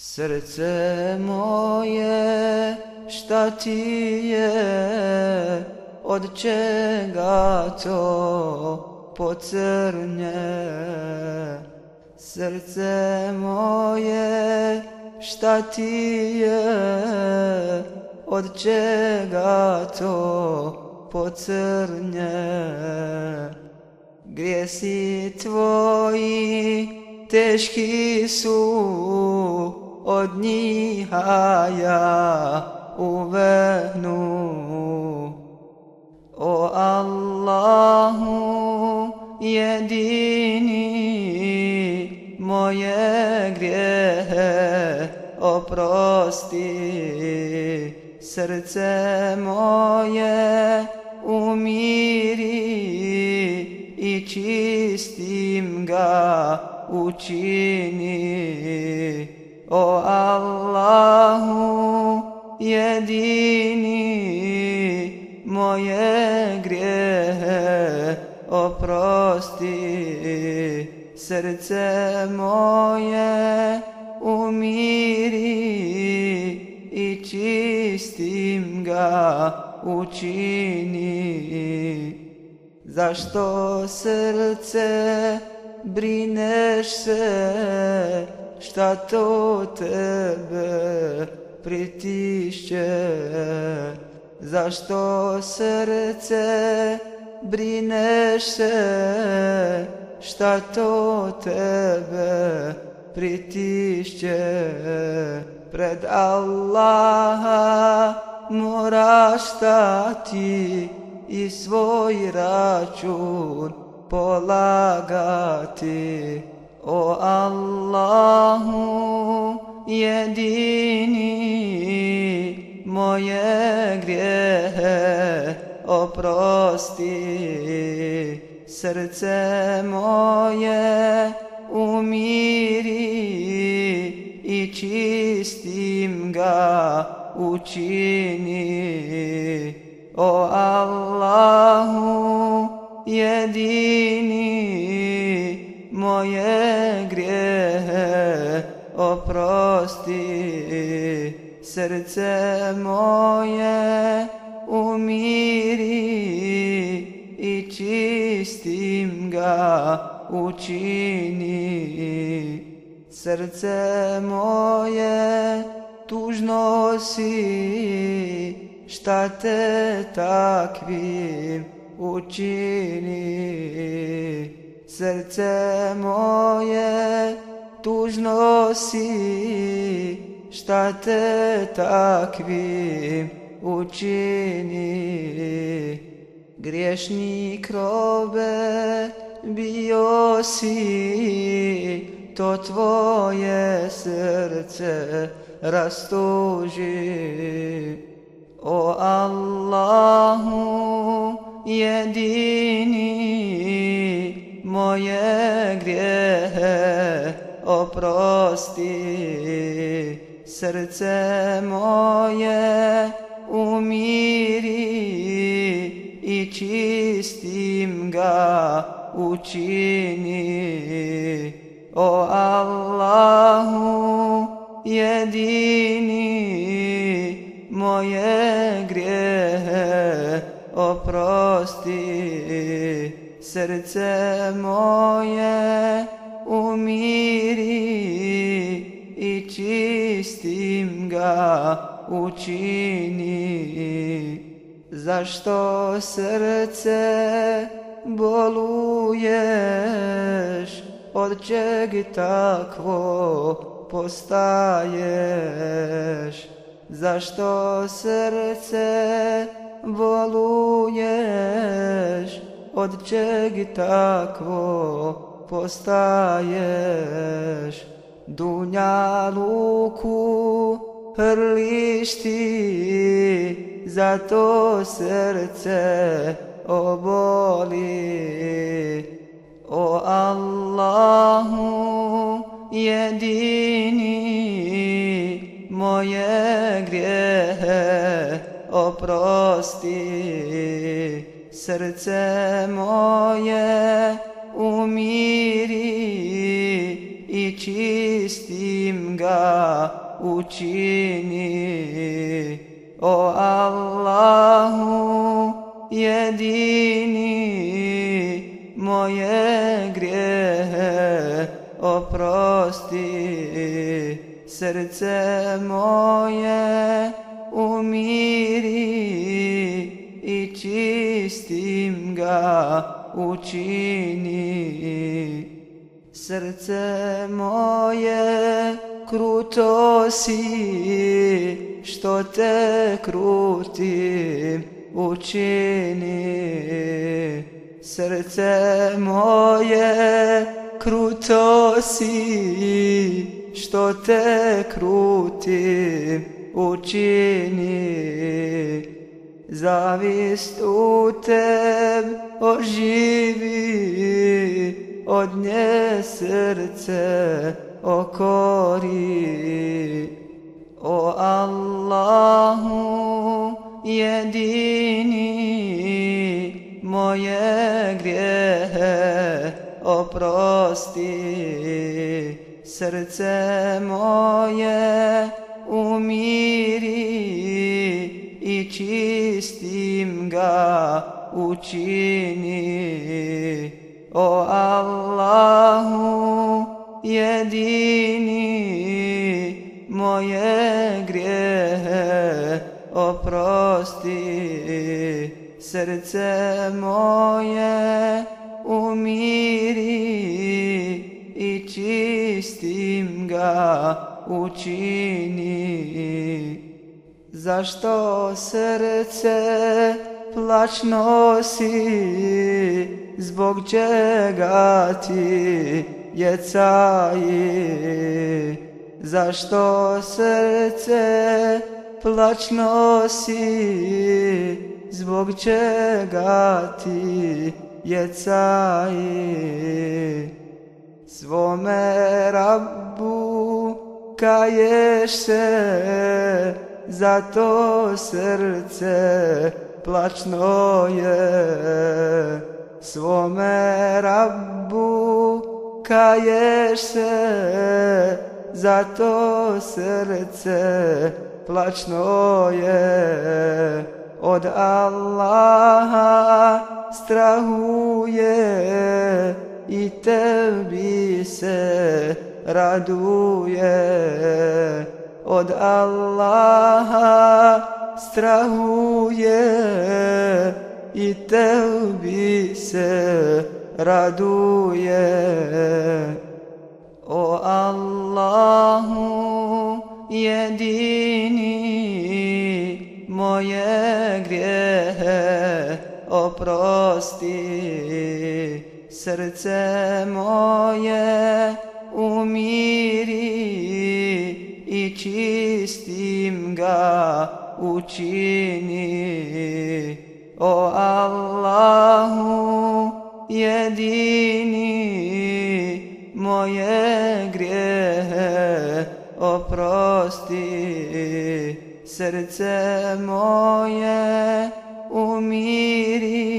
Srce moje, šta ti je, od čega to pocrnje? Srce moje, šta ti je, od čega to pocrnje? Grijesi tvoji teški su, od njih ja uvehnu. O Allahu jedini, moje grijehe oprosti. Srce moje umiri i čistim ga učini. O Allahu jedini, moje grijehe oprosti. Srce moje umiri i čistim ga učini. Zašto srce brineš se, šta to tebe pritišće? Zašto srce brineš se, šta to tebe pritišće? Pred Allaha moraš stati i svoj račun polagati. O Allahu jedini, moje grijehe oprosti. Srce moje umiri i čistim ga učini. O Allahu jedini, moje grijehe oprosti. Srce moje umiri i čistim ga učini. Srce moje tužno si, šta te takvim učini? Srce moje tužno si, šta te takvim učini? Griješnik robe bio si, to tvoje srce rastuži. O Allahu jedini, moje grijehe oprosti. Srce moje umiri i čistim ga učini. O Allahu jedini, moje grijehe oprosti. Srce moje umiri i čistim ga učini. Zašto srce boluješ, od čeg takvo postaješ? Zašto srce boluješ, od čeg takvo postaješ? Dunjaluku hrliš ti, zato srce oboli. O Allahu jedini, moje grijehe oprosti. Srce moje umiri i čistim čistim ga učini. O Allahu jedini, moje grijehe oprosti. Srce moje umiri i čistim ga učini. Srce moje kruto si, što te krutim učini. Srce moje kruto si, što te krutim učini. Zavist u teb oživi, od nje srce okori. O Allahu jedini, moje grijehe oprosti. Srce moje umiri i čistim ga učini. O Allahu jedini, moje grijehe oprosti. Srce moje umiri i čistim ga učini. Zašto srce plać nosi, zbog čega ti jecaji? Zašto srce plać nosi, zbog čega ti jecaji? Svome Rabbu kaješ se, zato srce plačno je. Svome Rabbu kaješ se, zato srce plačno je. Od Allaha strahuje i tebi se raduje. Od Allaha strahuje i tebi se raduje. O Allahu jedini, moje grijehe oprosti. Srce moje umiri i čistim ga učini. O Allahu jedini, moje grijehe oprosti. Srce moje umiri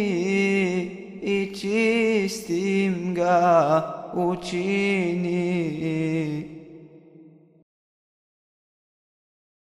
i čistim ga učini.